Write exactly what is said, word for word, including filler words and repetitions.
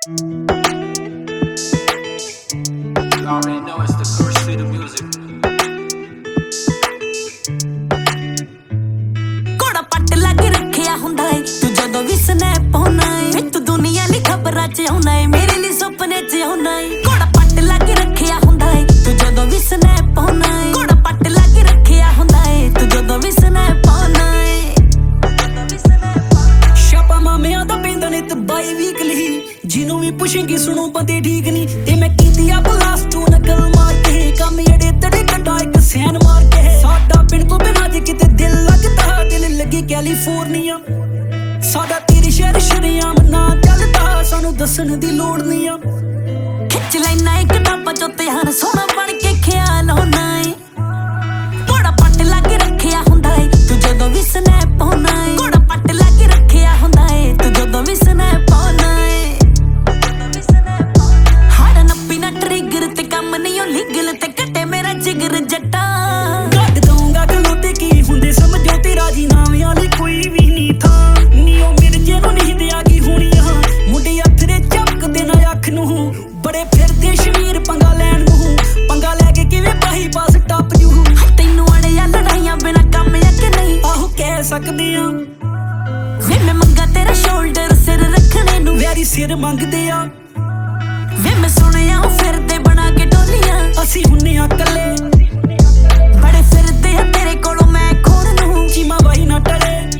already know it's the first sweet of music. ਕੋੜਾ ਪੱਟ ਲੱਗ ਰੱਖਿਆ ਹੁੰਦਾ ਏ ਤੂੰ ਜਦੋਂ ਵੀ ਸਨੈਪ ਪਾਉਣਾ ਏ ਤੂੰ ਦੁਨੀਆ ਲਈ ਖਬਰਾਂ ਚ ਆਉਣਾ ਏ ਮੇਰੇ ਲਈ ਸੁਪਨੇ ਚ ਆਉਣਾ ਏ ਕੋੜਾ ਪੱਟ ਲੱਗ ਰੱਖਿਆ ਹੁੰਦਾ ਏ ਤੂੰ ਜਦੋਂ ਵੀ ਸਨੈਪ ਪਾਉਣਾ ਏ ਕੋੜਾ ਪੱਟ ਲੱਗ ਰੱਖਿਆ ਹੁੰਦਾ ਏ ਤੂੰ ਜਦੋਂ ਵੀ ਸਨੈਪ ਪਾਉਣਾ ਏ ਛਾਪਾ ਮਾਮਿਆਂ ਦਾ ਪੈਂਦਾ ਨੇ ਤੇ ਬਾਈ ਵੀਕਲੀ ਜਿਹਨੂੰ ਵੀ ਪੁੱਛੇਂਗੀ ਸੁਣੋ ਬੰਦੇ ਠੀਕ ਨਹੀਂ ਤੇ ਮੈਂ ਕੀਤੀ ਆ ਬਲਾਸਟ ਤੂੰ ਨਕਲ ਮਾਰ ਕੇ ਕੰਮ ਜਿਹੜੇ ਤੜੇ ਕੱਢਾ ਇੱਕ ਸੈਨ ਮਾਰ ਕੇ ਸਾਡਾ ਪਿੰਡ ਤੋਂ ਬਿਨਾਂ ਜੇ ਕਿਤੇ ਦਿਲ ਲੱਗਦਾ ਦਿਲ ਲੱਗੀ ਕੈਲੀਫੋਰਨੀਆ ਸਾਡਾ ਤੇਰੇ ਸ਼ਹਿਰ ਸ਼ਰਿਆਮ ਨਾ ਚੱਲਦਾ ਸਾਨੂੰ ਦੱਸਣ ਦੀ ਲੋੜ ਨਹੀਂ ਆ ਖਿੱਚ ਲੈਣਾ ਇੱਕ ਟੱਪਾ ਚੋਂ ਤਿਆਰ ਸੋਹਣਾ ਬਣ ਕੇ ਖਿਆਲ ਹੋਣਾ ਏ ਕੋੜਾ ਪੱਟ ਲੱਗ ਰੱਖਿਆ ਹੁੰਦਾ ਏ ਤੂੰ ਜਦੋਂ ਵੀ ਸਨੈਪ ਪਾਉਣਾ ਏ ਕੋੜਾ ਪੱਟ ਲੱਗ ਰੱਖਿਆ ਹੁੰਦਾ ਏ ਤੂੰ ਜਦੋਂ ਵੀ ਸਨੈਪ ਪਾਉਣਾ ਏ ਹਾੜਾ ਨੱਪੀ ਨਾ ਟ੍ਰਿਗਰ ਤੇ ਕੰਮ ਨਹੀਂ ਉਹ ਲੀਗਲ ਤੇ ਕੱਟੇ ਮੇਰਾ ਜਿਗਰ ਜੱਟਾ ਕੱਢ ਦਊਂਗਾ ਗਲੋਂ ਕੀ ਹੁੰਦੇ ਸਮਝੋ ਤੇ ਰਾਜੀ ਨਾਵੇਂ ਵਾਲੀ ਕੋਈ ਵੀ ਨਹੀਂ ਥਾਂ ਨੀ ਉਹ ਮਿਰਜੇ ਨੂੰ ਨਹੀਂ ਦਿਆ ਕੀ ਹੋਣੀ ਆ ਮੁੰਡੇ ਅੱਥਰੇ ਚੱਕਦੇ ਨਾ ਅੱਖ ਨੂੰ ਬੜੇ ਫਿਰਦੇ ਸ਼ਮੀਰ ਪੰਗਾ ਲੈਣ ਨੂੰ ਪੰਗਾ ਲੈ ਕੇ ਕਿਵੇਂ ਪਾਹੀ ਪਾਸ ਟੱਪ ਜੂ ਤੈਨੂੰ ਅੜਿਆ ਲੜਾਈਆਂ ਬਿਨਾ ਕੰਮ ਆ ਕਿ ਨਹੀਂ ਆਹੋ ਕਹਿ ਸਕਦੇ ਆ ਵੇ ਮੈਂ ਮੰਗਾ ਤੇਰਾ ਸ਼ੋਲਡਰ ਸਿਰ ਰੱਖਣੇ ਨੂੰ ਵੈਰੀ ਸਿਰ ਮੰਗਦੇ ਆ ਵੇ ਮੈਂ ਸੁਣਿਆ ਉਹ ਫਿਰਦੇ ਬਣਾ ਕੇ ਟੋਲੀਆਂ ਅਸੀਂ ਹੁੰਨੇ ਆ ਕੱਲੇ ਬੜੇ ਫਿਰਦੇ ਆ ਤੇਰੇ ਕੋਲੋਂ ਮੈਂ ਖੋਣ ਨੂੰ ਚੀਮਾ ਬਾਈ ਨਾ ਟਲੇ